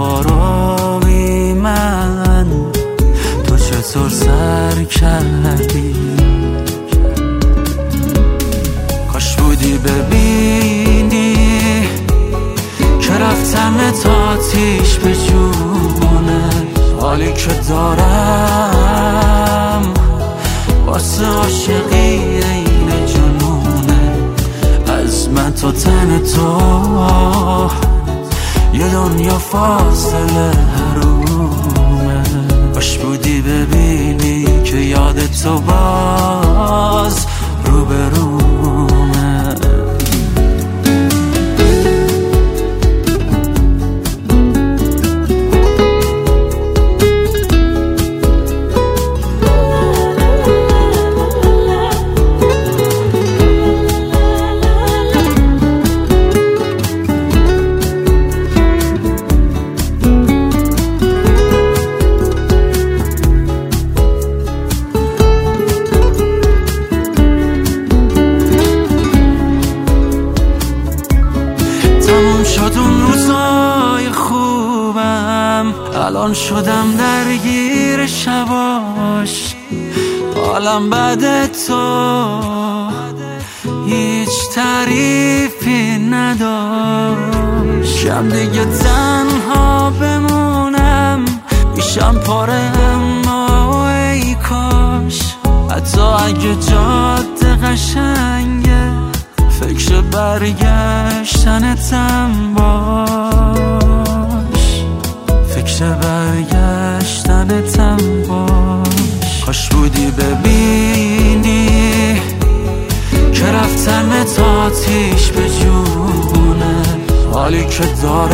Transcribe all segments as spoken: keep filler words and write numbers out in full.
آرامی من تو چطور سر کردی؟ کاش بودی ببینی که رفتم تا آتیش به جونه، حالی که دارم واسه عاشقی این جنونه. از من تو تن تو یه دنیا فاصله حرومه. باش بودی ببینی که یاد تو باز روبرومه. شد اون روزای خوبم، الان شدم درگیر شباش. حالم بعد تو هیچ تعریفی نداشت. شم دیگه تنها بمونم، میشم پاره اما ای کاش حتی اگه جاده قشنگه فکر برگشتنتم باش، فکر برگشتنتم باش. کاش بودی ببینی که رفتم تا آتیش به جونه، حالی که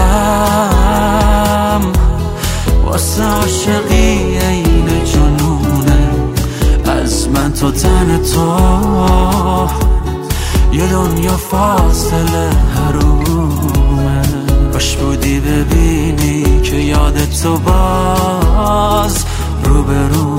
دارم واسه عاشقی این جنونه. از من تو تن تو یه دنیا فاصله حرومه. باش بودی ببینی که یاد تو باز روبرو